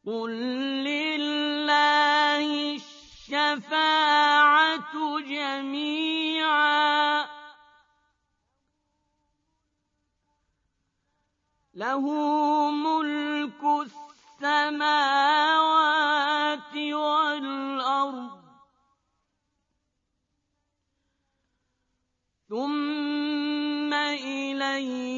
قُل لِّلَّهِ الشَّفَاعَةُ جَمِيعًا ۖ لَّهُ مُلْكُ السَّمَاوَاتِ وَالْأَرْضِ ۖ ثُمَّ إِلَيْهِ